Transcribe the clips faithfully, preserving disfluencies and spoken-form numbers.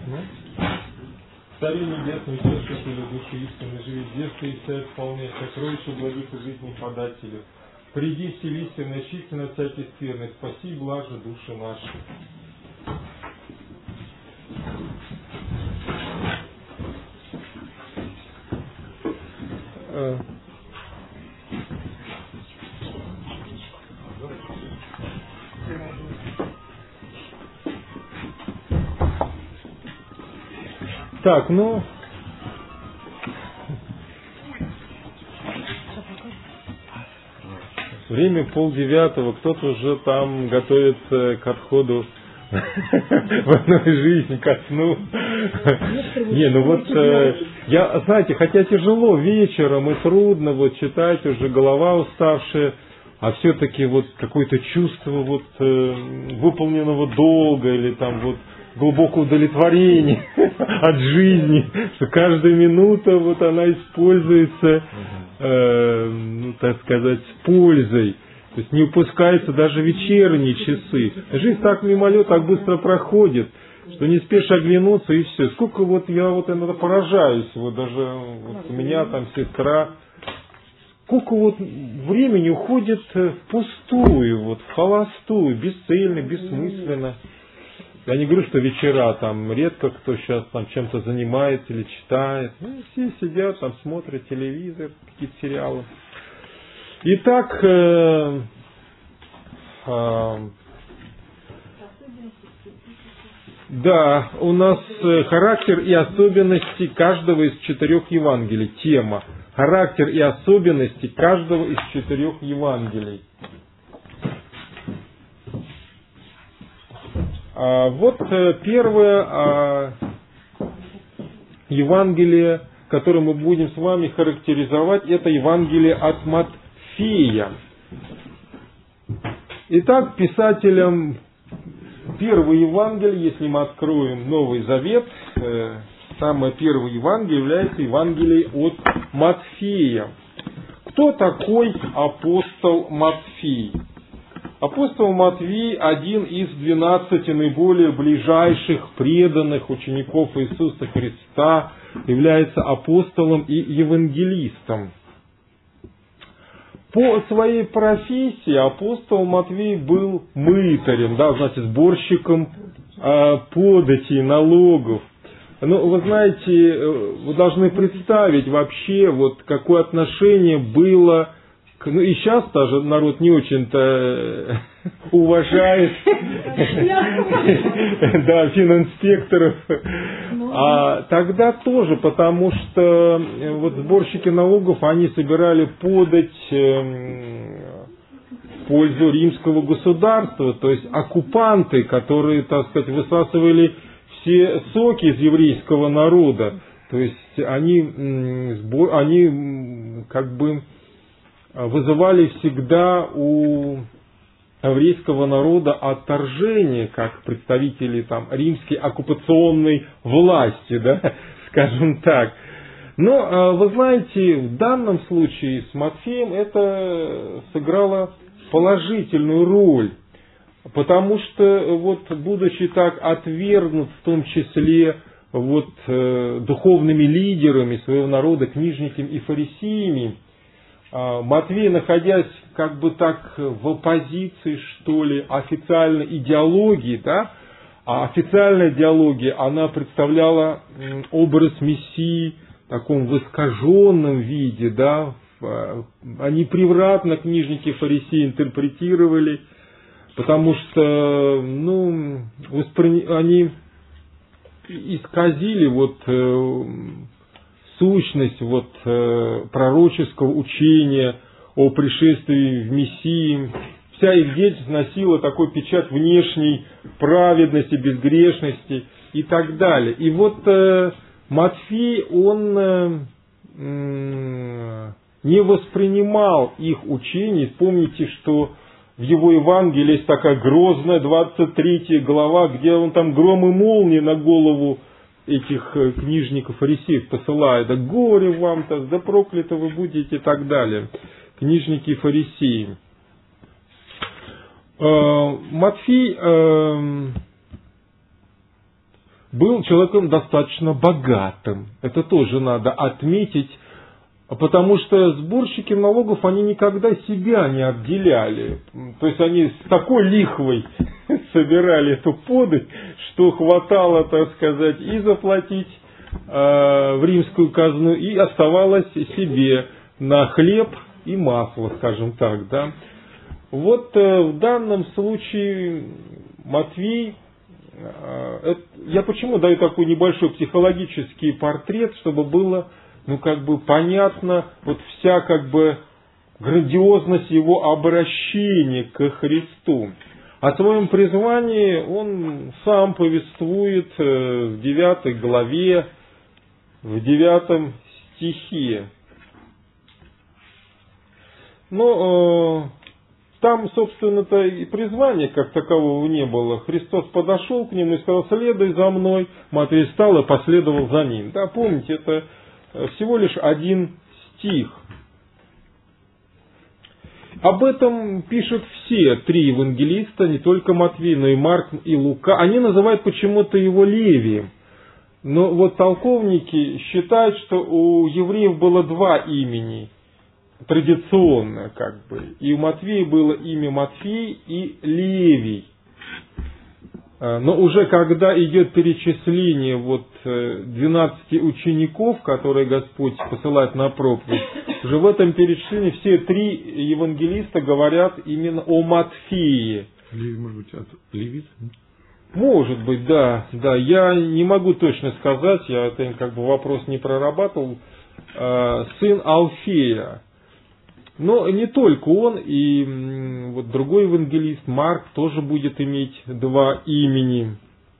Ну, Цари небесный, утешителю души истины, живи детстве и вся исполняй, сокровища благих и жизни подателю. Приди, вселись и начисти на всякий скверный, спаси блажи души наши. Так, ну, время полдевятого, кто-то уже там готовится к отходу в одной жизни, ко сну. Не, ну вот, я, знаете, хотя тяжело вечером и трудно вот читать, уже голова уставшая, а все-таки вот какое-то чувство вот выполненного долга или там вот глубокое удовлетворение от жизни, что каждая минута вот она используется, э, ну, так сказать, с пользой. То есть не упускаются даже вечерние часы. Жизнь так мимолет, так быстро проходит, что не спешишь оглянуться и все. Сколько вот я вот иногда поражаюсь, вот даже вот у меня там сестра, сколько вот времени уходит впустую, вот в холостую, бесцельно, бессмысленно. Я не говорю, что вечера там редко кто сейчас там чем-то занимается или читает. Ну, все сидят там, смотрят телевизор, какие-то сериалы. Итак, э, э, да, у нас характер и особенности каждого из четырех Евангелий. Тема. Характер и особенности каждого из четырех Евангелий. Вот первое Евангелие, которое мы будем с вами характеризовать, это Евангелие от Матфея. Итак, писателем первого Евангелия, если мы откроем Новый Завет, самое первое Евангелие является Евангелие от Матфея. Кто такой апостол Матфей? Апостол Матфей – один из двенадцати наиболее ближайших, преданных учеников Иисуса Христа, является апостолом и евангелистом. По своей профессии апостол Матфей был мытарем, да, значит, сборщиком э, податей, налогов. Но вы знаете, вы должны представить вообще, вот, какое отношение было. Ну и сейчас даже народ не очень-то уважает да, фининспекторов. А тогда тоже, потому что вот сборщики налогов, они собирали подать в пользу римского государства, то есть оккупанты, которые, так сказать, высасывали все соки из еврейского народа. То есть они, они как бы вызывали всегда у еврейского народа отторжение, как представители там, римской оккупационной власти, да, скажем так. Но, вы знаете, в данном случае с Матфеем это сыграло положительную роль, потому что, вот, будучи так отвергнут, в том числе вот, духовными лидерами своего народа, книжниками и фарисеями, Матфей, находясь как бы так в оппозиции, что ли, официальной идеологии, да, а официальная идеология, она представляла образ Мессии в таком воскаженном виде, да, они превратно книжники фарисеи интерпретировали, потому что, ну, воспри... они исказили вот сущность вот, э, пророческого учения о пришествии в Мессии. Вся их деятельность носила такой печать внешней праведности, безгрешности и так далее. И вот э, Матфей, он э, э, не воспринимал их учений. Помните, что в его Евангелии есть такая грозная двадцать третья глава, где он там гром и молнии на голову этих книжников, фарисеев посылает, да горе вам-то, да прокляты вы будете и так далее. Книжники и фарисеи. Матфей был человеком достаточно богатым. Это тоже надо отметить, потому что сборщики налогов, они никогда себя не отделяли. То есть они с такой лихвой собирали эту подать, что хватало, так сказать, и заплатить э, в римскую казну, и оставалось себе на хлеб и масло, скажем так, да. Вот э, в данном случае Матвей, э, это, я почему даю такой небольшой психологический портрет, чтобы было, ну, как бы понятно, вот вся, как бы, грандиозность его обращения к Христу. О своем призвании он сам повествует э, в девятой главе, в девятом стихе. Но э, там, собственно-то, и призвания как такового не было. Христос подошел к нему и сказал: следуй за мной. Матвей встал и последовал за ним. Да, помните, это всего лишь один стих. Об этом пишут все три евангелиста, не только Матвей, но и Марк, и Лука. Они называют почему-то его Левием. Но вот толковники считают, что у евреев было два имени. Традиционно, как бы. И у Матвея было имя Матфей и Левий. Но уже когда идет перечисление вот двенадцати учеников, которые Господь посылает на проповедь, уже в этом перечислении все три евангелиста говорят именно о Матфее. Левий, может быть, от левит? Может быть, да, да. Я не могу точно сказать, я это как бы вопрос не прорабатывал. Сын Алфея. Но не только он, и вот другой евангелист, Марк, тоже будет иметь два имени.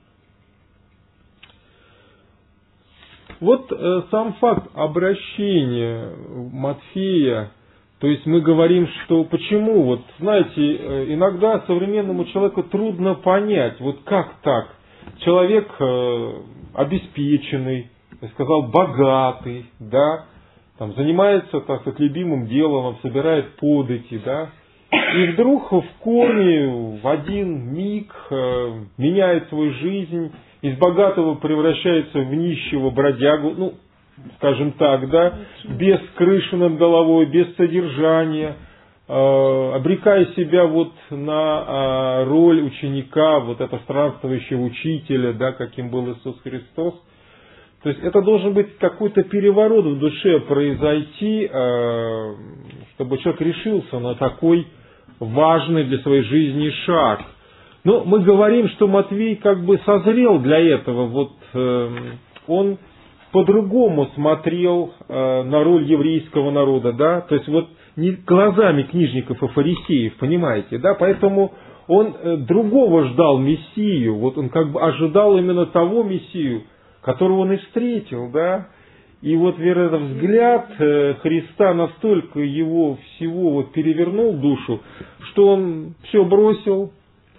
Вот э, сам факт обращения Матфея, то есть мы говорим, что почему, вот знаете, иногда современному человеку трудно понять, вот как так, человек э, обеспеченный, я сказал, богатый, да, там, занимается, так сказать, любимым делом, он собирает подати, да, и вдруг в корне в один миг э, меняет свою жизнь, из богатого превращается в нищего бродягу, ну, скажем так, да, без крыши над головой, без содержания, э, обрекая себя вот на э, роль ученика, вот этого странствующего учителя, да, каким был Иисус Христос. То есть это должен быть какой-то переворот в душе произойти, чтобы человек решился на такой важный для своей жизни шаг. Но мы говорим, что Матвей как бы созрел для этого. Вот он по-другому смотрел на роль еврейского народа, да, то есть вот не глазами книжников и фарисеев, понимаете, да, поэтому он другого ждал Мессию, вот он как бы ожидал именно того Мессию, которого он и встретил, да, и вот вероятно, взгляд Христа настолько его всего вот перевернул душу, что он все бросил,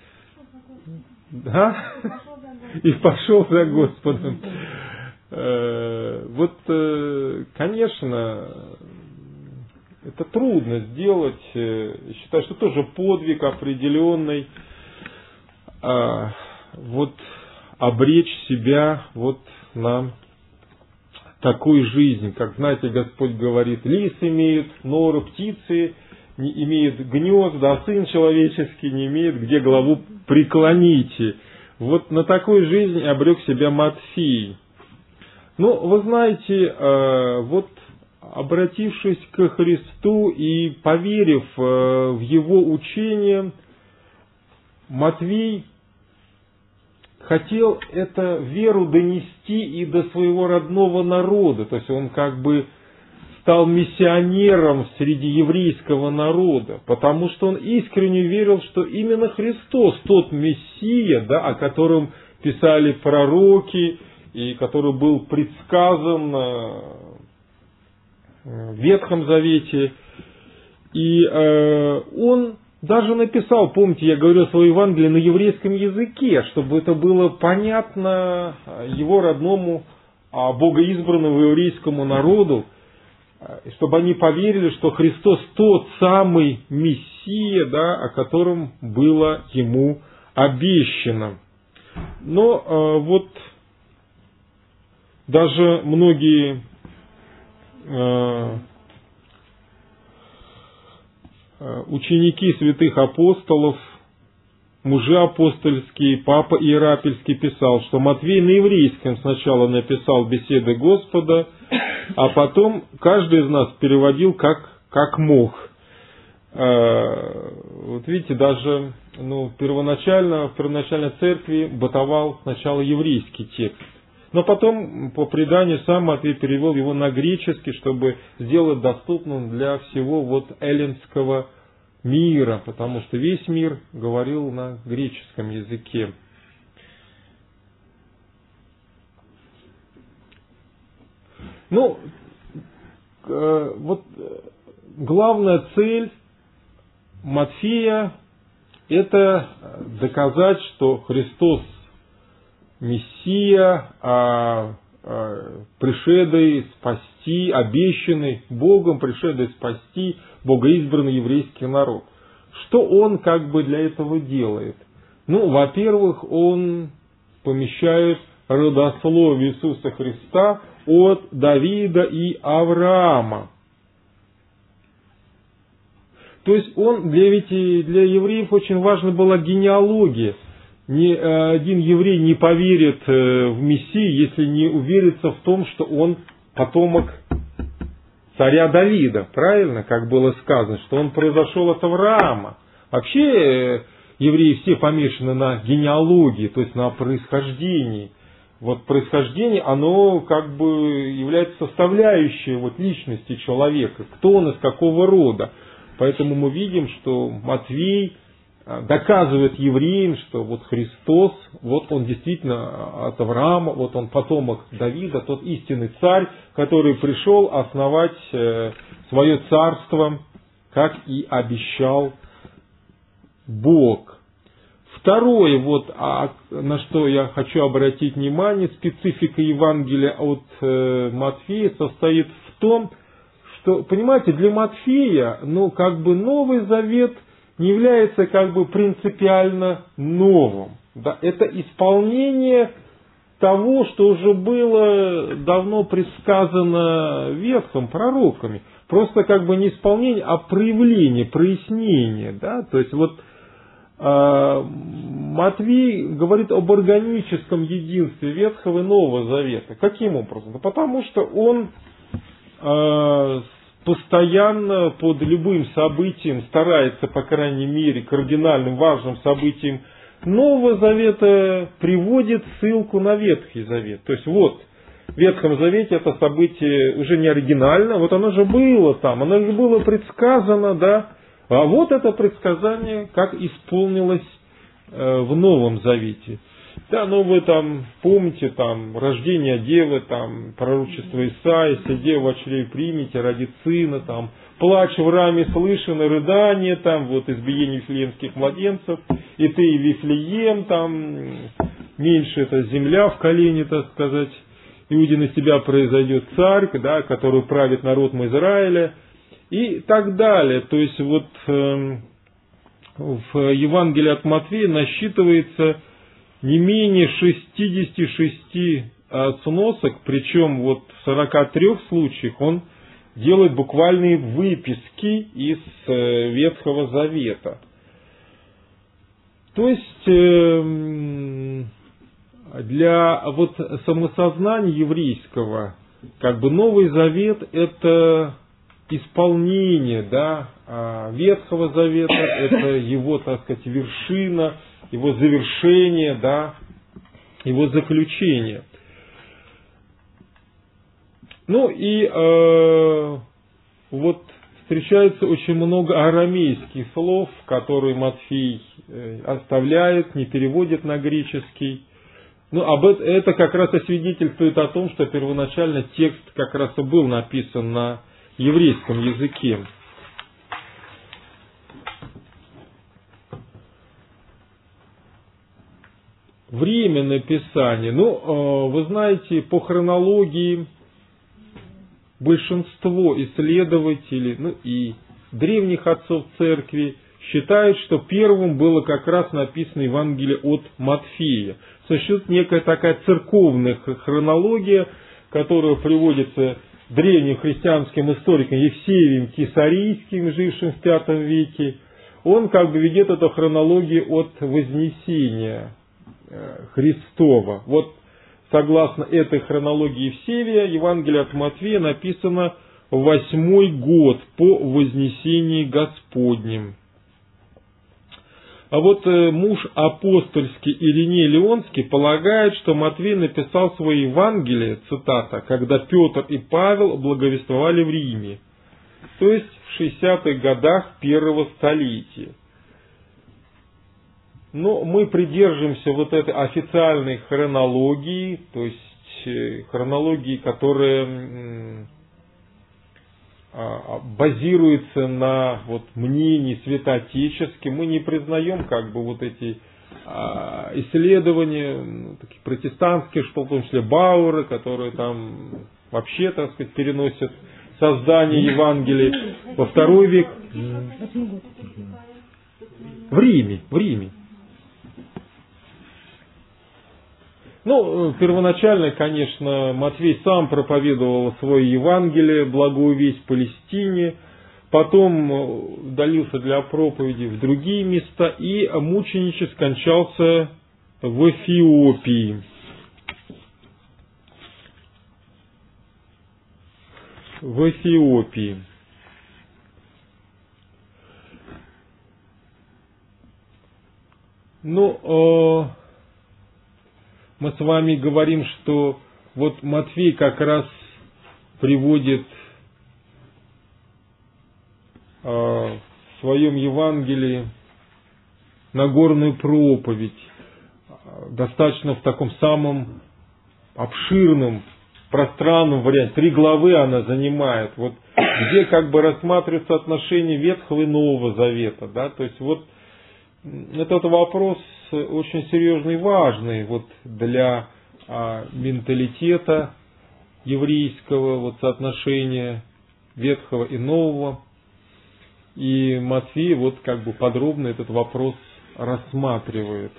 да, и пошел за Господом. Вот, конечно, это трудно сделать, считаю, что тоже подвиг определенный, вот, обречь себя вот на такую жизнь, как, знаете, Господь говорит, лис имеют норы, птицы не имеют гнезда, а сын человеческий не имеет, где главу преклоните. Вот на такую жизнь обрек себя Матфей. Ну, вы знаете, вот обратившись к Христу и поверив в Его учение, Матвей хотел эту веру донести и до своего родного народа. То есть он как бы стал миссионером среди еврейского народа, потому что он искренне верил, что именно Христос, тот Мессия, да, о котором писали пророки, и который был предсказан в Ветхом Завете. И э, он даже написал, помните, я говорил свое Евангелие на еврейском языке, чтобы это было понятно его родному, богоизбранному еврейскому народу, чтобы они поверили, что Христос тот самый Мессия, да, о котором было ему обещано. Но э, вот даже многие э, ученики святых апостолов, мужи апостольские, папа Иерапельский писал, что Матфей на еврейском сначала написал беседы Господа, а потом каждый из нас переводил как, как мог. Вот видите, даже ну, первоначально, в первоначальной церкви бытовал сначала еврейский текст. Но потом, по преданию, сам Матфей перевел его на греческий, чтобы сделать доступным для всего вот эллинского мира, потому что весь мир говорил на греческом языке. Ну, вот главная цель Матфея – это доказать, что Христос Мессия, а, а, пришедший спасти, обещанный Богом, пришедший спасти богоизбранный еврейский народ. Что Он как бы для этого делает? Ну, во-первых, Он помещает родословие Иисуса Христа от Давида и Авраама. То есть он, для, ведь для евреев очень важна была генеалогия. Ни один еврей не поверит в Мессию, если не уверится в том, что он потомок царя Давида. Правильно, как было сказано, что он произошел от Авраама. Вообще евреи все помешаны на генеалогии, то есть на происхождении. Вот происхождение, оно как бы является составляющей вот личности человека. Кто он, из какого рода. Поэтому мы видим, что Матфей доказывает евреям, что вот Христос, вот он действительно от Авраама, вот он потомок Давида, тот истинный царь, который пришел основать свое царство, как и обещал Бог. Второе, вот, а, на что я хочу обратить внимание, специфика Евангелия от э, Матфея состоит в том, что, понимаете, для Матфея, ну, как бы Новый Завет не является как бы принципиально новым. Да? Это исполнение того, что уже было давно предсказано Ветхом пророками. Просто как бы не исполнение, а проявление, прояснение. Да? То есть вот э, Матфей говорит об органическом единстве Ветхого и Нового Завета. Каким образом? Да потому что он постоянно под любым событием старается, по крайней мере, кардинальным важным событиям Нового Завета приводит ссылку на Ветхий Завет. То есть вот, в Ветхом Завете это событие уже не оригинально, вот оно же было там, оно же было предсказано, да, а вот это предсказание как исполнилось э, в Новом Завете. Да, ну вы там помните, там, рождение девы, там, пророчество Исаии, «Се дева чрей примите, родит сына», там, плач в раме слышно, рыдание, там, вот, избиение вифлеемских младенцев, и ты, и Вифлеем, там, меньше это земля в колене, так сказать, Иудин из тебя произойдет царь, да, который правит народом Израиля, и так далее. То есть, вот, э, в Евангелии от Матфея насчитывается не менее шестидесяти шести сносок, причем вот в сорока трёх случаях он делает буквальные выписки из Ветхого Завета. То есть для вот самосознания еврейского, как бы Новый Завет — это исполнение, да, Ветхого Завета, это его, так сказать, вершина, его завершение, да, его заключение. Ну и э, вот встречается очень много арамейских слов, которые Матфей э, оставляет, не переводит на греческий. Ну, об это, это как раз и свидетельствует о том, что первоначально текст как раз и был написан на еврейском языке. Время написания. Ну, вы знаете, по хронологии большинство исследователей, ну и древних отцов церкви считают, что первым было как раз написано Евангелие от Матфея. Существует некая такая церковная хронология, которое приводится древним христианским историком Евсевием Кесарийским, жившим в пятом веке, он как бы ведет эту хронологию от Вознесения Христова. Вот согласно этой хронологии Евсевия, Евангелие от Матфея написано в восьмой год по Вознесении Господнем. А вот э, муж апостольский Ириней Леонский полагает, что Матвей написал свое Евангелие, цитата, когда Петр и Павел благовествовали в Риме, то есть в шестидесятых годах первого столетия. Но мы придерживаемся вот этой официальной хронологии, то есть э, хронологии, которая э, базируется на вот, мнении святоотеческих. Мы не признаем как бы вот эти а, исследования ну, таких протестантских, что в том числе Бауэра, которые там вообще, так сказать, переносят создание Евангелия во второй век. В Риме, в Риме. Ну, первоначально, конечно, Матвей сам проповедовал свое Евангелие, благую весть в Палестине, потом удалился для проповеди в другие места и мученически скончался в Эфиопии. В Эфиопии. Ну, э, мы с вами говорим, что вот Матфей как раз приводит э, в своем Евангелии Нагорную проповедь, достаточно в таком самом обширном, пространном варианте. Три главы она занимает, вот, где как бы рассматриваются отношения Ветхого и Нового Завета. Да? То есть вот этот вопрос очень серьезный и важный вот, для а, менталитета еврейского, вот, соотношения Ветхого и Нового. И Матфей вот, как бы подробно этот вопрос рассматривает.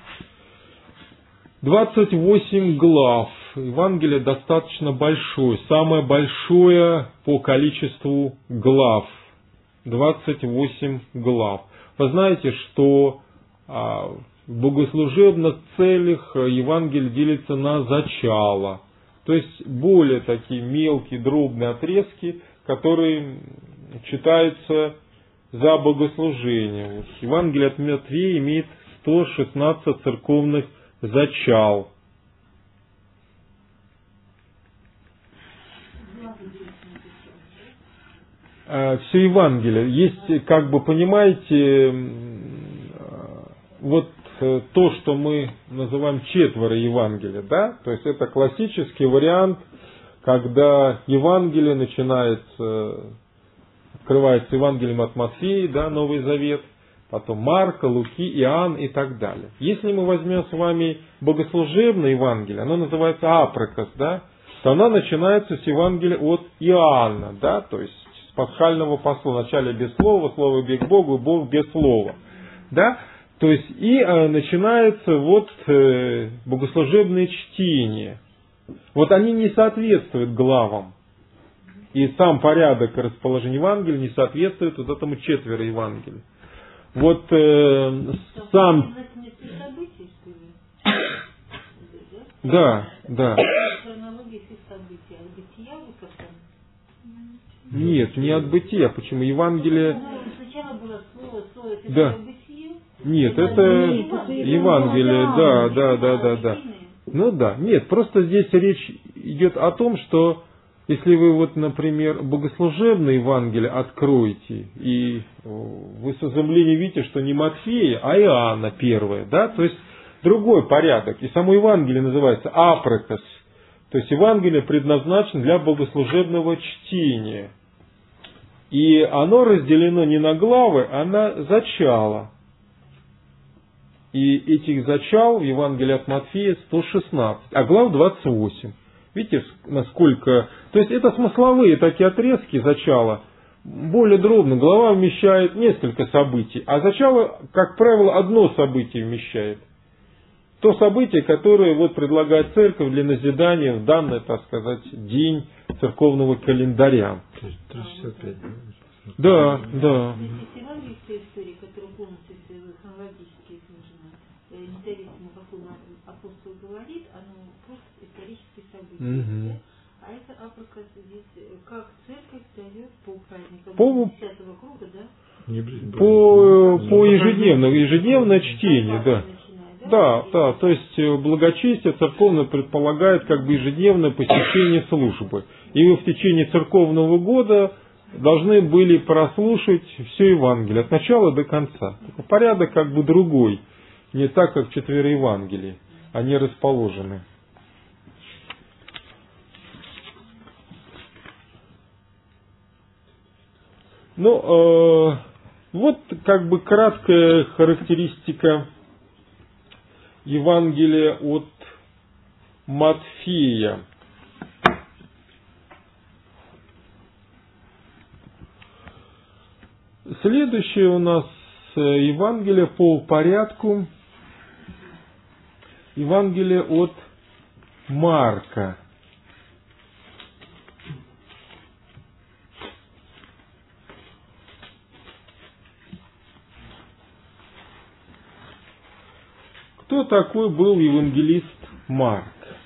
двадцать восемь глав. Евангелие достаточно большое. Самое большое по количеству глав. двадцать восемь глав. Вы знаете, что а, в богослужебных целях Евангелие делится на зачало. То есть более такие мелкие, дробные отрезки, которые читаются за богослужение. Вот. Евангелие от Матфея имеет сто шестнадцать церковных зачал. Все Евангелие. Есть, как бы понимаете, вот то, что мы называем четверо Евангелия, да? То есть это классический вариант, когда Евангелие начинается, открывается Евангелием от Матфея, да, Новый Завет, потом Марка, Луки, Иоанн и так далее. Если мы возьмем с вами богослужебное Евангелие, оно называется априкос, да, то оно начинается с Евангелия от Иоанна, да, то есть с пасхального посла, вначале без слова, слово бег к Богу, Бог без слова, да. То есть и э, начинается вот э, богослужебное чтение. Вот они не соответствуют главам. И сам порядок расположения Евангелия не соответствует вот этому четверо Евангелия. Вот э, сам... Да, да. Нет, не от бытия. Почему? Евангелие... Да. Нет, это Евангелие, да, да, да, да, да. Ну да, нет, просто здесь речь идет о том, что если вы вот, например, богослужебное Евангелие откроете, и вы с изумлением видите, что не Матфея, а Иоанна первое, да, то есть другой порядок. И само Евангелие называется априкос, то есть Евангелие предназначено для богослужебного чтения. И оно разделено не на главы, а на зачала. И этих зачал в Евангелии от Матфея сто шестнадцать, а глав двадцать восемь. Видите, насколько... То есть это смысловые такие отрезки зачала, более дробно. Глава вмещает несколько событий, а зачало, как правило, одно событие вмещает. то событие, которое вот предлагает церковь для назидания в данный, так сказать, день церковного календаря. триста шестьдесят пять, да? Да, да. Евангельская история, которая полностью хронологически изложена, независимо, какой апостол говорит, оно просто исторические события. Угу. Да? А это апокриф здесь, как церковь дает по праздникам по, десятого круга, да? По, по ежедневному, ежедневное чтение, да. Да, да, то есть благочестие церковное предполагает как бы ежедневное посещение службы. И вы в течение церковного года должны были прослушать все Евангелие от начала до конца. Порядок как бы другой, не так, как четыре Евангелия, они расположены. Ну, э, вот как бы краткая характеристика Евангелия от Матфея. Следующее у нас Евангелие по порядку. Евангелие от Марка. Кто такой был евангелист Марк?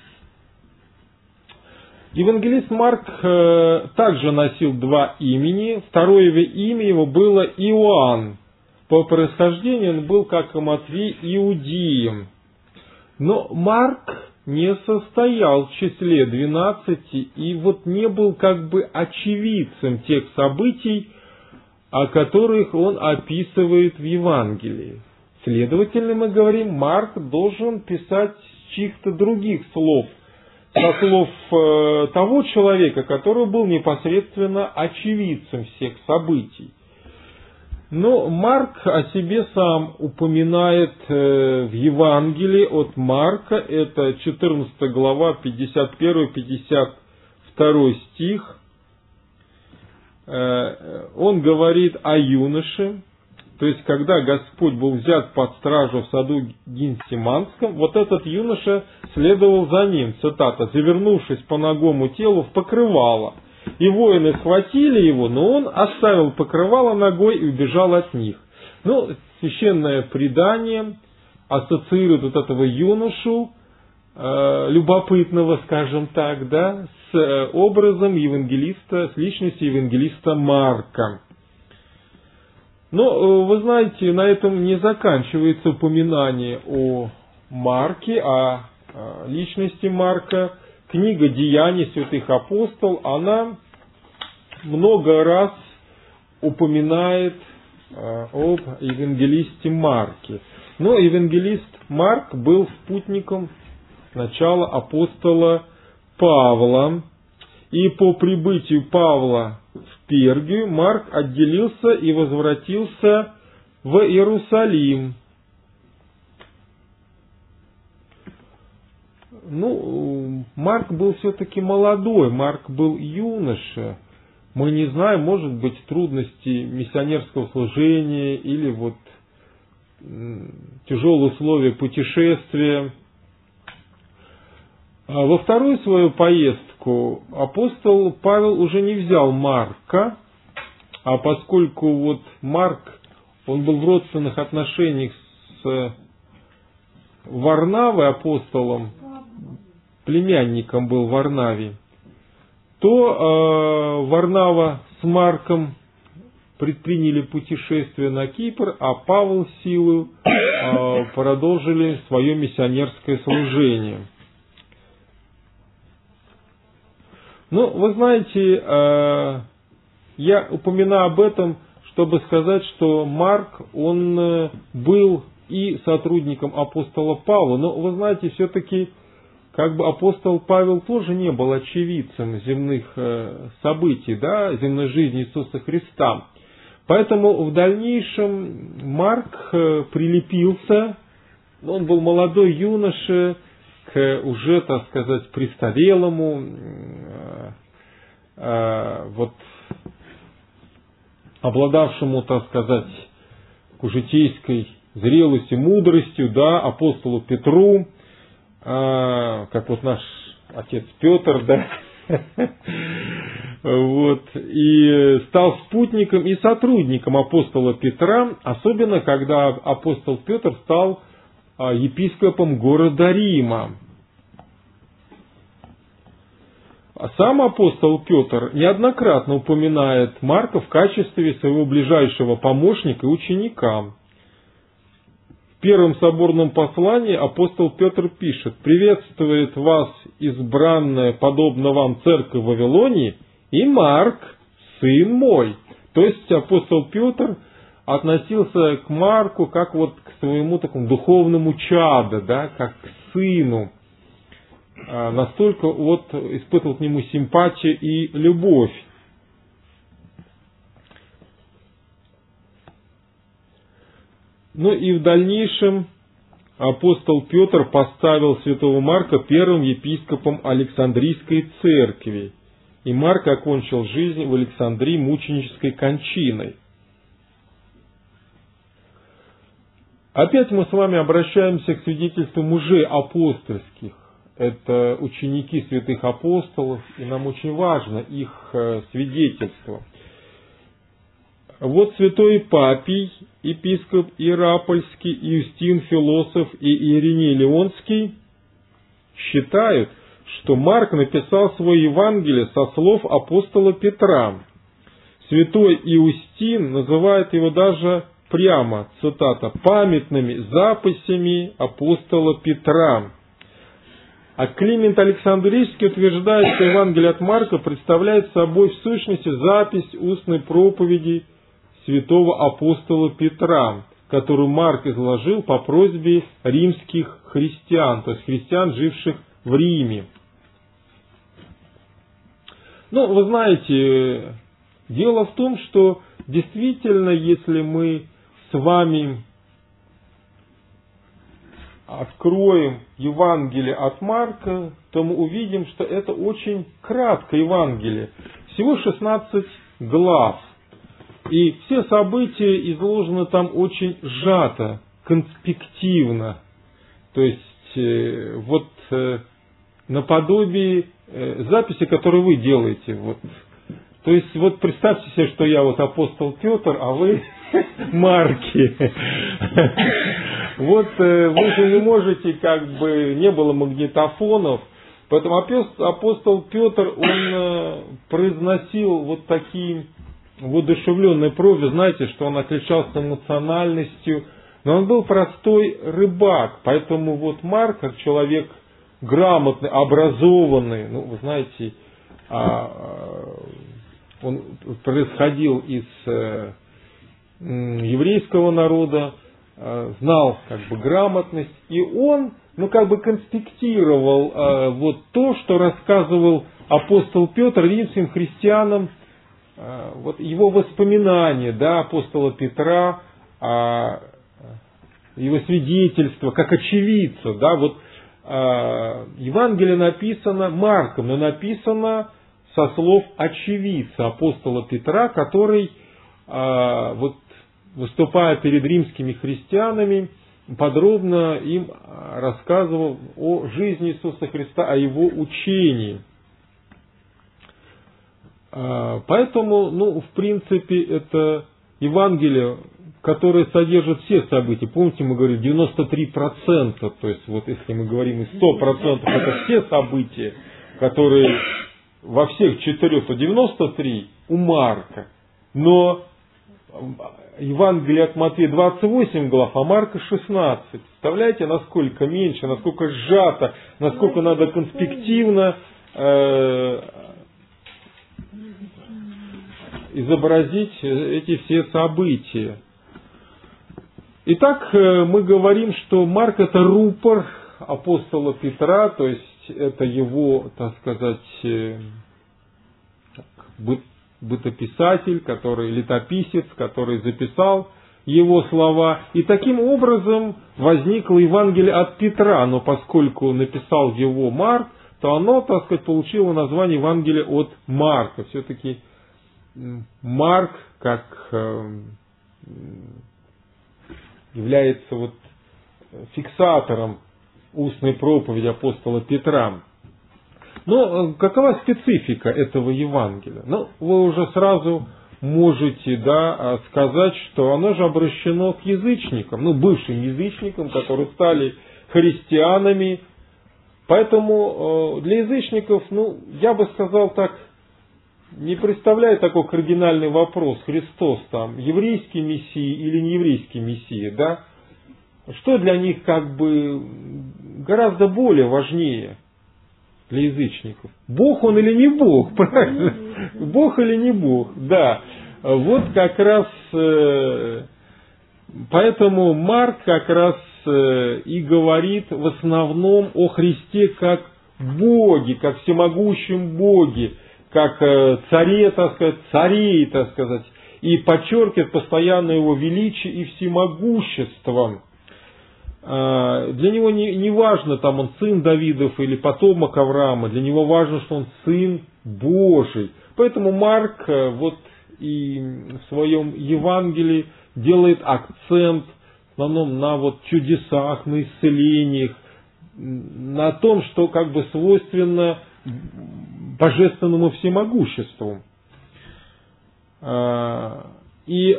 Евангелист Марк э, также носил два имени. Второе имя его было Иоанн. По происхождению он был, как и Матвей, иудеем. Но Марк не состоял в числе двенадцати и вот не был как бы очевидцем тех событий, о которых он описывает в Евангелии. Следовательно, мы говорим, Марк должен писать с чьих-то других слов, со слов э, того человека, который был непосредственно очевидцем всех событий. Но Марк о себе сам упоминает э, в Евангелии от Марка, это четырнадцатая глава, пятьдесят первый — пятьдесят второй стих. Э, он говорит о юноше. То есть, когда Господь был взят под стражу в саду Гефсиманском, вот этот юноша следовал за ним, цитата, «завернувшись по нагому телу в покрывало. И воины схватили его, но он оставил покрывало ногой и убежал от них». Ну, священное предание ассоциирует вот этого юношу, э, любопытного, скажем так, да, с э, образом евангелиста, с личностью евангелиста Марка. Но, вы знаете, на этом не заканчивается упоминание о Марке, о личности Марка. Книга «Деяний святых апостолов», она много раз упоминает об евангелисте Марке. Но евангелист Марк был спутником сначала апостола Павла. И по прибытию Павла в Пергию Марк отделился и возвратился в Иерусалим. Ну, Марк был все-таки молодой, Марк был юноша. Мы не знаем, может быть, трудности миссионерского служения или вот тяжелые условия путешествия. Во вторую свою поездку апостол Павел уже не взял Марка, а поскольку вот Марк, он был в родственных отношениях с Варнавой, апостолом, племянником был Варнаве, то э, Варнава с Марком предприняли путешествие на Кипр, а Павел с силой э, продолжили свое миссионерское служение. Ну, вы знаете, я упоминаю об этом, чтобы сказать, что Марк, он был и сотрудником апостола Павла, но, вы знаете, все-таки, как бы апостол Павел тоже не был очевидцем земных событий, да, земной жизни Иисуса Христа. Поэтому в дальнейшем Марк прилепился, он был молодой юноша, к уже, так сказать, престарелому, э, э, вот, обладавшему, так сказать, житейской зрелостью, мудростью, да, апостолу Петру, а, как вот наш отец Петр, да, вот, и стал спутником и сотрудником апостола Петра, особенно когда апостол Петр стал епископом города Рима. Сам апостол Петр неоднократно упоминает Марка в качестве своего ближайшего помощника и ученика. В первом соборном послании апостол Петр пишет: «Приветствует вас избранная, подобно вам, церковь в Вавилонии, и Марк, сын мой». То есть апостол Петр относился к Марку как вот к своему такому духовному чаду, да, как к сыну. Настолько вот испытывал к нему симпатию и любовь. Ну и в дальнейшем апостол Петр поставил святого Марка первым епископом Александрийской церкви. И Марк окончил жизнь в Александрии мученической кончиной. Опять мы с вами обращаемся к свидетельству мужей апостольских. Это ученики святых апостолов, и нам очень важно их свидетельство. Вот святой Папий, епископ Иерапольский, Иустин философ и Ириней Леонский считают, что Марк написал свое Евангелие со слов апостола Петра. Святой Иустин называет его даже прямо, цитата, «памятными записями апостола Петра». А Климент Александрийский утверждает, что Евангелие от Марка представляет собой в сущности запись устной проповеди святого апостола Петра, которую Марк изложил по просьбе римских христиан, то есть христиан, живших в Риме. Ну, вы знаете, дело в том, что действительно, если мы с вами откроем Евангелие от Марка, то мы увидим, что это очень краткое Евангелие. Всего шестнадцать глав. И все события изложены там очень сжато, конспективно. То есть, э, вот э, наподобие э, записи, которую вы делаете. Вот. То есть, вот представьте себе, что я вот апостол Петр, а вы Марки. Вот вы же не можете, как бы, не было магнитофонов, поэтому апостол Петр, он произносил вот такие воодушевленные проповеди, знаете, что он отличался эмоциональностью, но он был простой рыбак, поэтому вот Марк, как человек грамотный, образованный, ну, вы знаете, он происходил из еврейского народа, знал как бы грамотность, и он, ну, как бы конспектировал э, вот то, что рассказывал апостол Петр римским христианам, э, вот его воспоминания, да, апостола Петра, э, его свидетельство, как очевидца, да, вот э, Евангелие написано Марком, но написано со слов очевидца апостола Петра, который э, вот выступая перед римскими христианами, подробно им рассказывал о жизни Иисуса Христа, о Его учении. Поэтому, ну, в принципе, это Евангелие, которое содержит все события. Помните, мы говорили девяносто три процента, то есть, вот если мы говорим и сто процентов, это все события, которые во всех четырех, то девяносто три у Марка. Но Евангелие от Матфея двадцать восемь глав, а Марка шестнадцать. Представляете, насколько меньше, насколько сжато, насколько надо конспективно э, изобразить эти все события. Итак, мы говорим, что Марк это рупор апостола Петра, то есть это его, так сказать, быт бытописатель, который летописец, который записал его слова. И таким образом возникло Евангелие от Петра, но поскольку написал его Марк, то оно, так сказать, получило название Евангелия от Марка. Все-таки Марк, как является вот фиксатором устной проповеди апостола Петра. Но какова специфика этого Евангелия? Ну, вы уже сразу можете, да, сказать, что оно же обращено к язычникам, ну, бывшим язычникам, которые стали христианами. Поэтому для язычников, ну, я бы сказал так, не представляет такой кардинальный вопрос: Христос там еврейский мессия или не еврейский мессия, да? Что для них как бы гораздо более важнее для язычников? Бог он или не Бог, правильно? Бог или не Бог, да. Вот как раз, поэтому Марк как раз и говорит в основном о Христе как Боге, как всемогущем Боге, как царе, так сказать, царей, так сказать, и подчеркивает постоянно его величие и всемогущество. Для него не, не важно, там он сын Давидов или потомок Авраама, для него важно, что он сын Божий. Поэтому Марк вот и в своем Евангелии делает акцент в основном на вот чудесах, на исцелениях, на том, что как бы свойственно божественному всемогуществу. И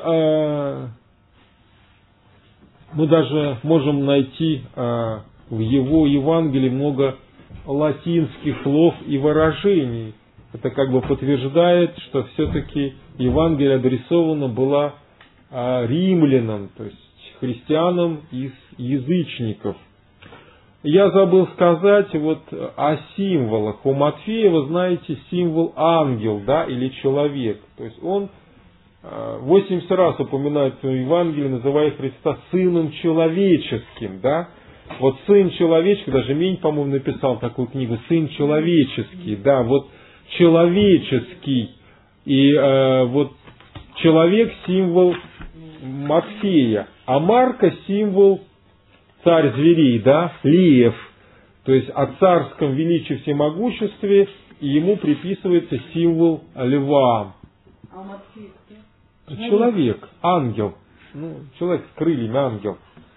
мы даже можем найти в его Евангелии много латинских слов и выражений. Это как бы подтверждает, что все-таки Евангелие адресовано было римлянам, то есть христианам из язычников. Я забыл сказать вот о символах. У Матфея, вы знаете, символ ангел, да, или человек. То есть он восемьдесят раз упоминает в своем Евангелии, называя Христа сыном человеческим, да. Вот сын человеческий, даже Мень, по-моему, написал такую книгу, сын человеческий, да, вот человеческий. И э, вот человек символ Матфея, а Марка символ царь зверей, да, лев. То есть о царском величии всемогуществе, и ему приписывается символ льва. А у Матфея кто? Человек, ангел. Ну, человек с крыльями, ангел.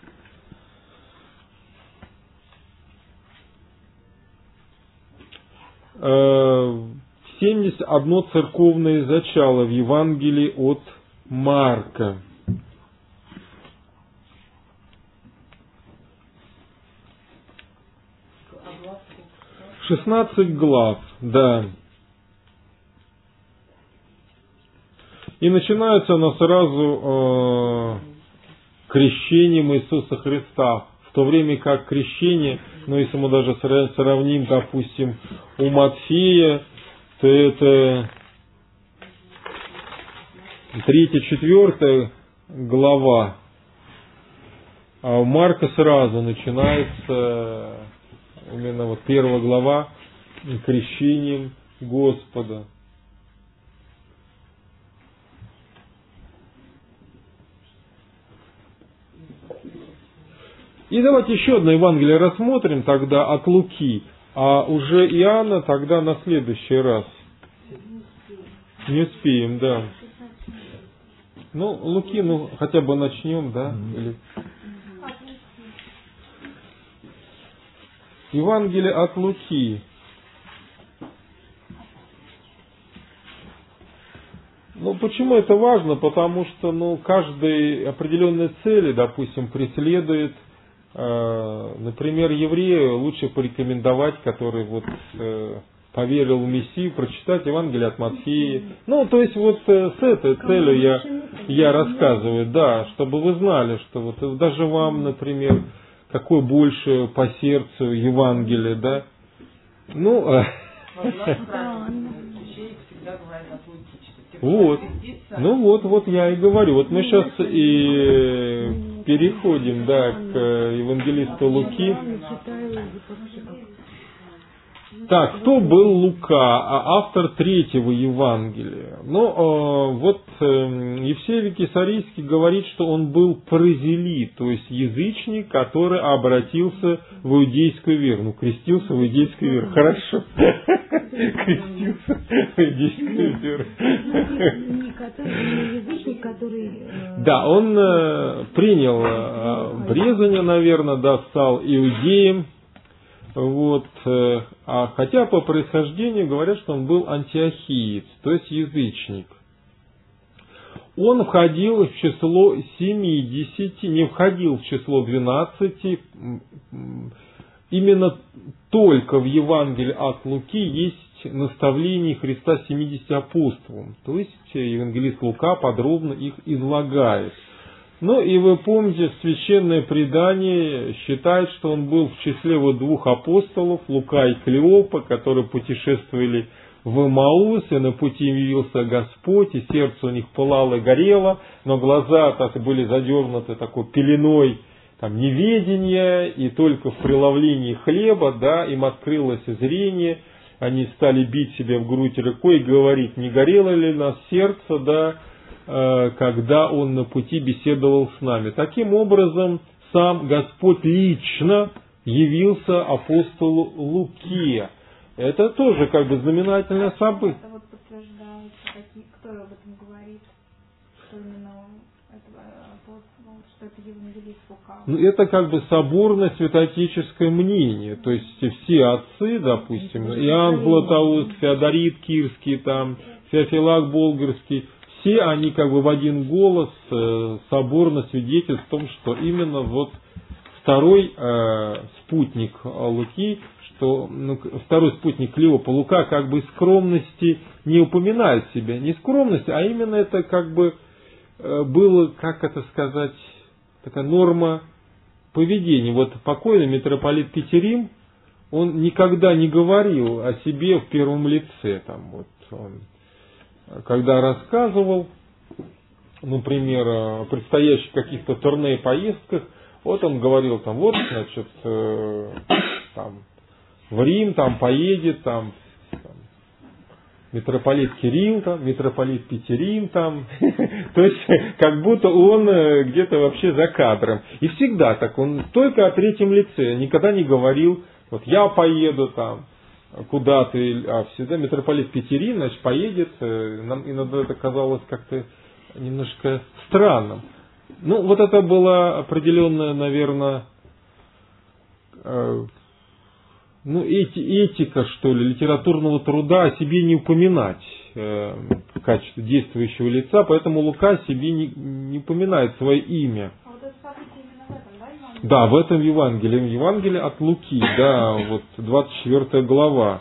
семьдесят одно церковное зачало в Евангелии от Марка. шестнадцать глав, да. И начинается оно сразу э, крещением Иисуса Христа. В то время как крещение, ну если мы даже сравним, допустим, у Матфея, то это третья-четвертая глава, а у Марка сразу начинается именно вот первая глава крещением Господа. И давайте еще одно Евангелие рассмотрим тогда от Луки, а уже Иоанна тогда на следующий раз. Не успеем, да. Ну, Луки, ну, хотя бы начнем, да? Или... Евангелие от Луки. Ну, почему это важно? Потому что, ну, каждой определенной цели, допустим, преследует, э, например, еврею лучше порекомендовать, который вот э, поверил в Мессию, прочитать Евангелие от Матфея. Ну, то есть вот э, с этой целью я, я рассказываю, да, чтобы вы знали, что вот даже вам, например, какое больше по сердцу Евангелие, да? Ну, э, вот, ну вот, вот я и говорю. Вот мы сейчас и переходим, да, к евангелисту Луки. Так, кто был Лука, автор третьего Евангелия? Ну, вот Евсевий Кесарийский говорит, что он был прозелит, то есть язычник, который обратился в иудейскую веру. Ну, крестился в иудейскую веру. Хорошо. Крестился в иудейскую веру. Язычник, который... Да, он принял брезание, наверное, да, стал иудеем. Вот, а хотя по происхождению говорят, что он был антиохиец, то есть язычник. Он входил в число семидесяти, не входил в число двенадцати. Именно только в Евангелии от Луки есть наставление Христа семидесяти апостолам. То есть евангелист Лука подробно их излагает. Ну и вы помните, священное предание считает, что он был в числе вот двух апостолов, Лука и Клеопа, которые путешествовали в Эмаус, и на пути им явился Господь, и сердце у них пылало и горело, но глаза так были задернуты такой пеленой там, неведения, и только в преломлении хлеба, да, им открылось зрение, они стали бить себя в грудь рукой и говорить, не горело ли у нас сердце, да, когда Он на пути беседовал с нами. Таким образом, сам Господь лично явился апостолу Луке. Это тоже как бы знаменательное событие. Это вот подтверждается, какие, кто об этом говорит, что именно это апостол, что это евангелист Лука. Ну, это как бы соборное святоотеческое мнение. То есть все отцы, допустим, Иоанн Златоуст, Феодорит Кирский, там, Феофилак Болгарский, все они как бы в один голос э, соборно свидетельствуют о том, что именно вот второй э, спутник Луки, что ну, второй спутник Клеопа, Лука как бы из скромности не упоминает себя, не скромность, а именно это как бы э, было, как это сказать, такая норма поведения. Вот покойный митрополит Петерим, он никогда не говорил о себе в первом лице, там вот он когда рассказывал, например, о предстоящих каких-то турне поездках, вот он говорил там, вот, значит, э, там, в Рим там поедет, там, там митрополит Кирилл, там, митрополит Петерим, там, то есть, как будто он где-то вообще за кадром. И всегда так, он только о третьем лице, никогда не говорил, вот я поеду там, куда-то, а всегда митрополит Петерим, значит, поедет, нам иногда это казалось как-то немножко странным. Ну, вот это была определенная, наверное, э, ну, эти, этика, что ли, литературного труда о себе не упоминать э, в качестве действующего лица, поэтому Лука о себе не, не упоминает свое имя. А вот это событие именно в этом, да, Евангелии? Да, в этом Евангелии, в Евангелии от Луки, да, вот двадцать четвёртая глава.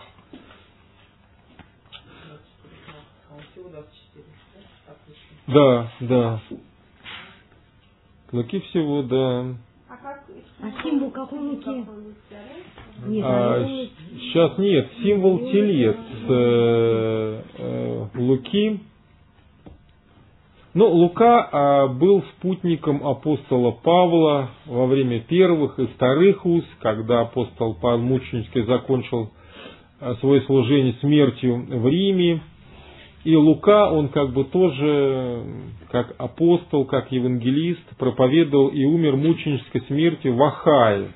Да, да. Луки всего, да. А, как, А символ какой Луки? Нет, А, а сейчас нет, символ телец э, э, Луки. Ну, Лука а, был спутником апостола Павла во время первых и вторых уз, когда апостол Павел мученически закончил а, свое служение смертью в Риме. И Лука, он как бы тоже, как апостол, как евангелист, проповедовал и умер мученической смертью в Ахае.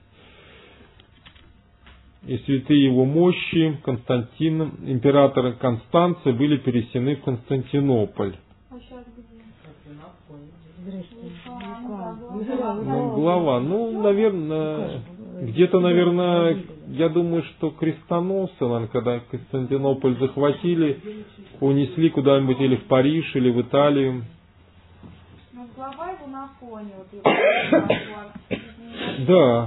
И святые его мощи Константина, императора Констанция, были перенесены в Константинополь. А сейчас где? Ну, глава, ну, наверное, где-то, наверное, я думаю, что крестоносцы, наверное, когда Константинополь захватили, унесли куда-нибудь или в Париж, или в Италию. Ну, глава его на фоне, вот его. Да.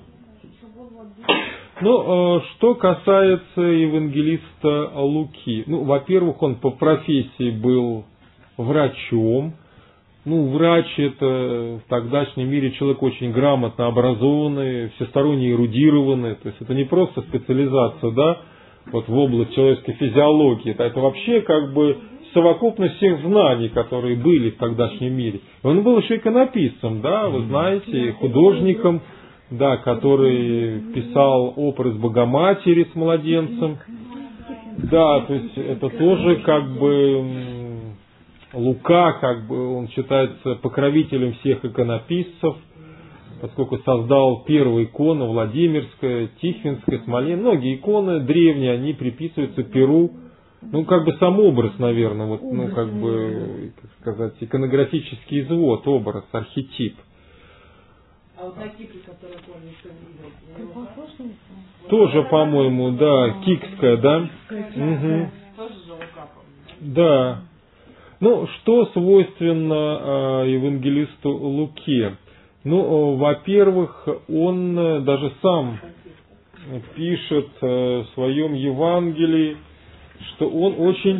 Ну, что касается евангелиста Луки. Ну, во-первых, он по профессии был врачом. Ну, врач – это в тогдашнем мире человек очень грамотно образованный, всесторонне эрудированный. То есть это не просто специализация, да, вот в область человеческой физиологии. Это, это вообще как бы совокупность всех знаний, которые были в тогдашнем мире. Он был еще иконописцем, да, вы знаете, художником, да, который писал образ Богоматери с младенцем. Да, то есть это тоже как бы Лука, как бы он считается покровителем всех иконописцев, поскольку создал первые иконы Владимирская, Тихвинская, Смоленская. Многие иконы древние, они приписываются Перу. Ну, как бы сам образ, наверное, вот, ну, как бы, как сказать, иконографический извод, образ, архетип. А вот на Кипре, который помню, что видел, тоже, по-моему, да, Кикская, да? Угу. тоже же Лука, да. Ну, что свойственно э, евангелисту Луке? Ну, во-первых, он даже сам пишет э, в своем Евангелии, что он очень...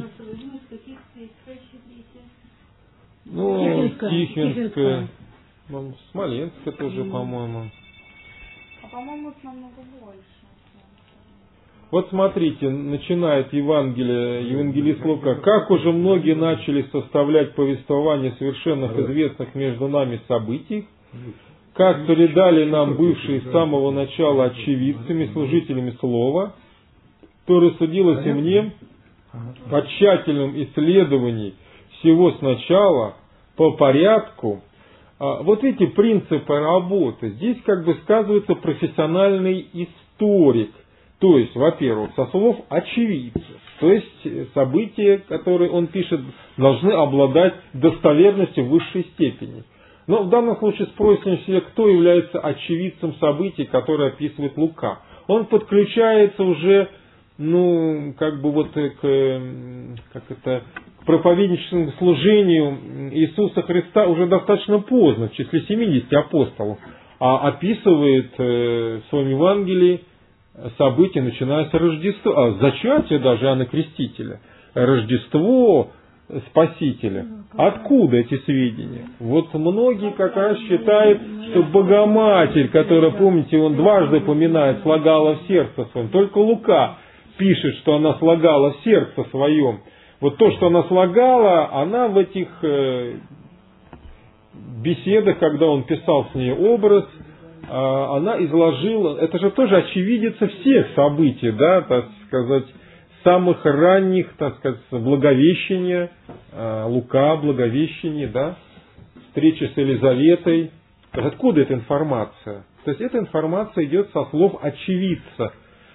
Ну, Тихвинская, Смоленская тоже, по-моему. А по-моему, это намного больше. Вот смотрите, начинает Евангелие, евангелист Лука. Как уже многие начали составлять повествование совершенных известных между нами событий, как передали нам бывшие с самого начала очевидцами, служителями слова, то рассудилось и мне по тщательном исследовании всего сначала, по порядку. Вот эти принципы работы. Здесь как бы сказывается профессиональный историк. То есть, во-первых, со слов очевидца. То есть, события, которые он пишет, должны обладать достоверностью в высшей степени. Но в данном случае спросим себе, кто является очевидцем событий, которые описывает Лука. Он подключается уже, ну, как бы вот к, как это, к проповедническому служению Иисуса Христа уже достаточно поздно, в числе семидесяти апостолов, а описывает в своем Евангелии события, начиная с Рождества, а зачатия даже Иоанна Крестителя, Рождество Спасителя. Откуда эти сведения? Вот многие как раз считают, что Богоматерь, которая, помните, он дважды поминает, слагала в сердце своем. Только Лука пишет, что она слагала в сердце своем. Вот то, что она слагала, она в этих беседах, когда он писал с ней образ, она изложила, это же тоже очевидец всех событий, да, так сказать, самых ранних, так сказать, Благовещения, Лука, Благовещение, да, встреча с Елизаветой. Откуда эта информация? То есть эта информация идет со слов очевидца,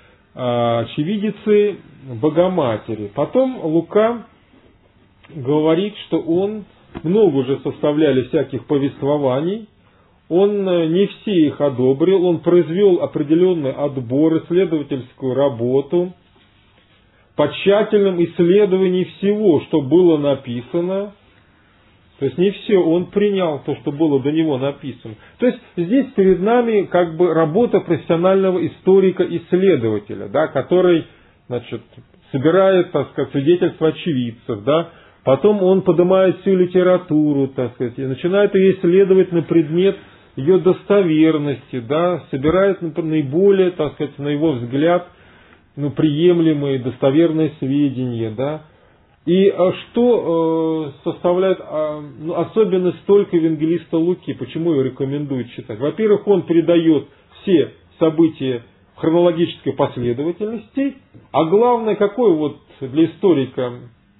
очевидицы Богоматери. Потом Лука говорит, что он много уже составляли всяких повествований, он не все их одобрил, он произвел определенный отбор, исследовательскую работу, по тщательном исследовании всего, что было написано. То есть не все, он принял то, что было до него написано. То есть здесь перед нами как бы работа профессионального историка-исследователя, да, который, значит, собирает, так сказать, свидетельства очевидцев, да, потом он поднимает всю литературу, так сказать, и начинает ее исследовать на предмет ее достоверности, да, собирает наиболее, так сказать, на его взгляд, ну, приемлемые, достоверные сведения, да. И что э, составляет э, ну, особенность только евангелиста Луки, почему его рекомендуют читать? Во-первых, он передает все события в хронологической последовательности, а главное, какой вот для историка,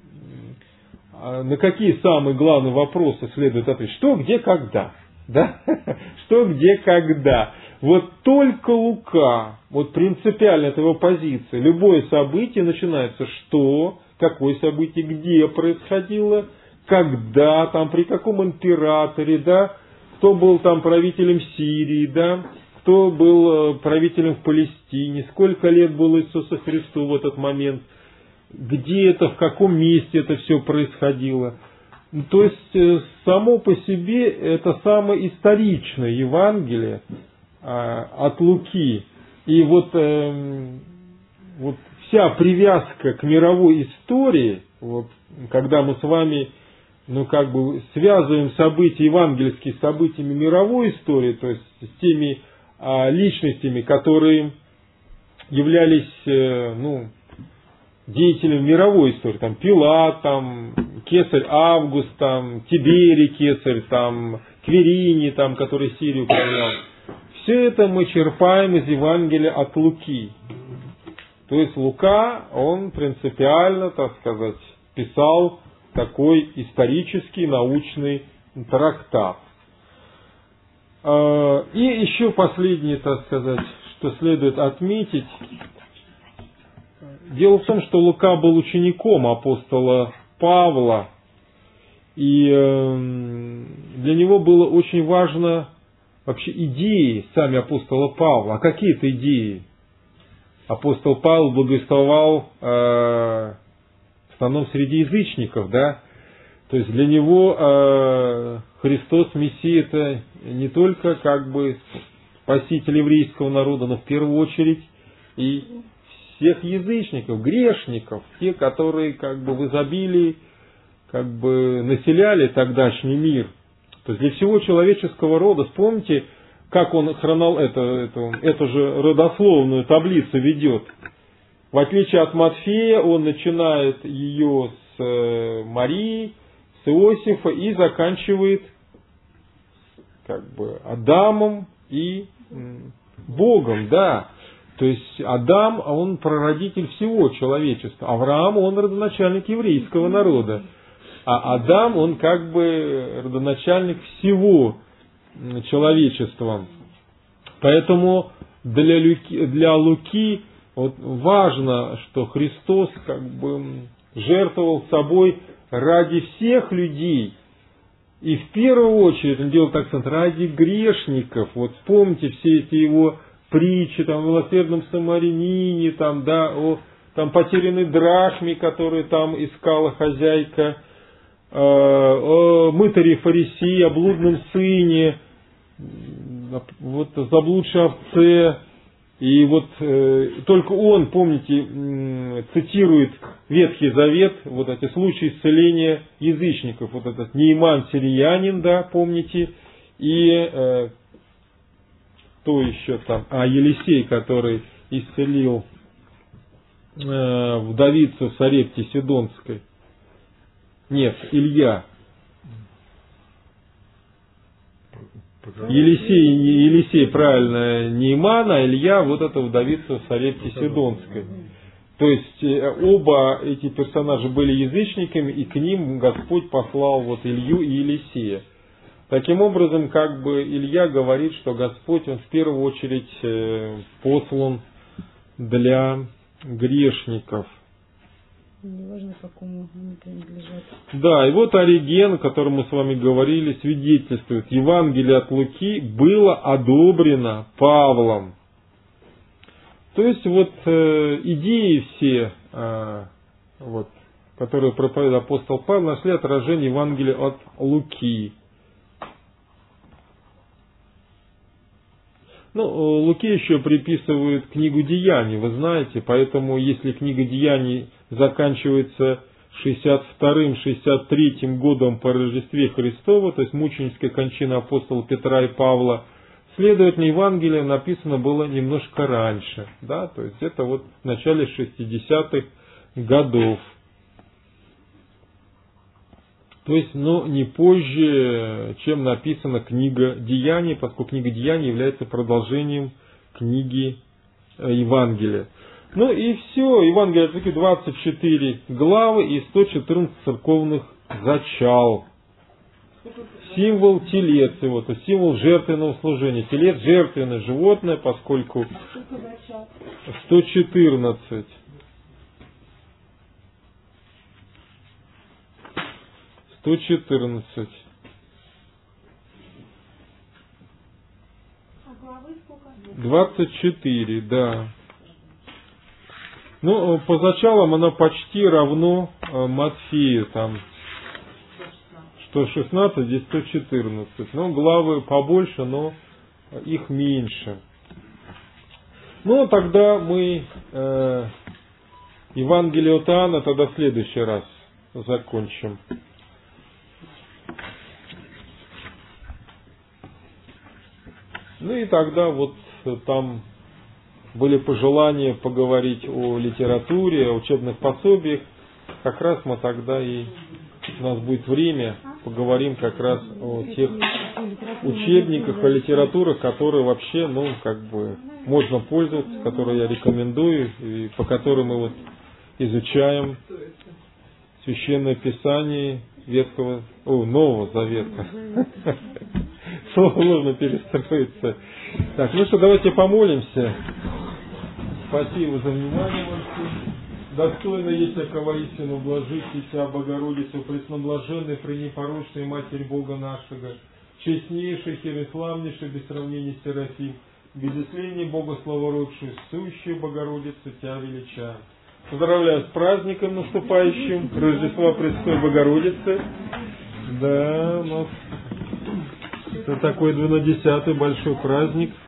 э, на какие самые главные вопросы следует ответить? Что, где, когда? Да? Что, где, когда? Вот только Лука, вот принципиально это его позиция. Любое событие начинается что, какое событие, где происходило, когда, там, при каком императоре, да, кто был там правителем Сирии, да, кто был правителем в Палестине, сколько лет было Иисусу Христу в этот момент, где это, в каком месте это все происходило. То есть само по себе это самое историчное Евангелие от Луки. И вот, э, вот вся привязка к мировой истории, вот, когда мы с вами, ну, как бы связываем события евангельские с событиями мировой истории, то есть с теми а, личностями, которые являлись, э, ну, деятелями мировой истории, там Пилат, там Кесарь Август, там Тиберий Кесарь, там Кверини, там, который Сирию управлял. Все это мы черпаем из Евангелия от Луки. То есть Лука, он принципиально, так сказать, писал такой исторический научный трактат. И еще последнее, так сказать, что следует отметить. Дело в том, что Лука был учеником апостола Павла, и для него было очень важно вообще идеи сами апостола Павла. А какие это идеи? Апостол Павел благовествовал э, в основном среди язычников, да? То есть для него э, Христос, Мессия, это не только как бы спаситель еврейского народа, но в первую очередь и всех язычников, грешников, те, которые как бы в изобилии как бы населяли тогдашний мир. То есть для всего человеческого рода, вспомните, как он хронол, это, эту, эту же родословную таблицу ведет. В отличие от Матфея, он начинает ее с э, Марии, с Иосифа и заканчивает как бы Адамом и м, Богом, да. То есть Адам, он прародитель всего человечества. Авраам, он родоначальник еврейского народа. А Адам, он как бы родоначальник всего человечества. Поэтому для Луки, для Луки вот важно, что Христос как бы жертвовал собой ради всех людей. И в первую очередь он делал так ради грешников. Вот вспомните все эти его притчи там, о милосердном самарянине, там, да, о там, потерянной драхме, которую там искала хозяйка, о мытаре фарисеи, о блудном сыне, вот заблудшей овце. И вот э, только он, помните, э, цитирует Ветхий Завет, вот эти случаи исцеления язычников. Вот этот Неиман сириянин, да, помните, и э, кто еще там, а Елисей, который исцелил э, вдовицу в Сарепте Сидонской. Нет, Илья. Елисей, Елисей, правильно, не Иман, а Илья, вот эта вдовица в Сарепте Сидонской. То есть оба эти персонажа были язычниками, и к ним Господь послал вот Илью и Елисея. Таким образом, как бы Илья говорит, что Господь, он в первую очередь послан для грешников. Неважно, какому они принадлежат. Да, и вот Ориген, о котором мы с вами говорили, свидетельствует, Евангелие от Луки было одобрено Павлом. То есть вот э, идеи все, э, вот, которые проповедует апостол Павел, нашли отражение в Евангелии от Луки. Ну, Луки еще приписывают книгу Деяний, вы знаете, поэтому если книга Деяний заканчивается шестьдесят вторым — шестьдесят третьим годом по Рождестве Христова, то есть мученическая кончина апостола Петра и Павла, следовательно, Евангелие написано было немножко раньше, да, то есть это вот в начале шестидесятых годов. То есть, но не позже, чем написана книга Деяний, поскольку книга Деяний является продолжением книги Евангелия. Ну и все, Евангелие от Луки двадцать четыре главы и сто четырнадцать церковных зачал. Символ телец, его, то есть символ жертвенного служения. Телец — жертвенное животное, поскольку сто четырнадцать. сто четырнадцать. двадцать четыре, да. Ну, по зачалам оно почти равно Матфею, там, сто шестнадцать, здесь сто четырнадцать. Ну, главы побольше, но их меньше. Ну, тогда мы э, Евангелие от Иоанна тогда в следующий раз закончим. Ну и тогда вот там были пожелания поговорить о литературе, о учебных пособиях. Как раз мы тогда и у нас будет время, поговорим как раз о тех учебниках, о литературах, которые вообще, ну, как бы, можно пользоваться, которые я рекомендую, и по которым мы вот изучаем Священное Писание Ветхого, о, Нового Завета. Слово нужно перестроиться. Так, ну что, давайте помолимся. Спасибо за внимание вам всем. Достойно есть всякого истину блажить, Тебя, Богородицу, пресноблаженной, пренепорочной Матерь Бога нашего, честнейший, хереславнейший, без сравнения Серафим, без исследия Бога славородшую, сущую Богородицу Тебя величаем. Поздравляю с праздником наступающим, Рождества Пресвятой Богородицы. Да, у нас это такой двенадцатый большой праздник.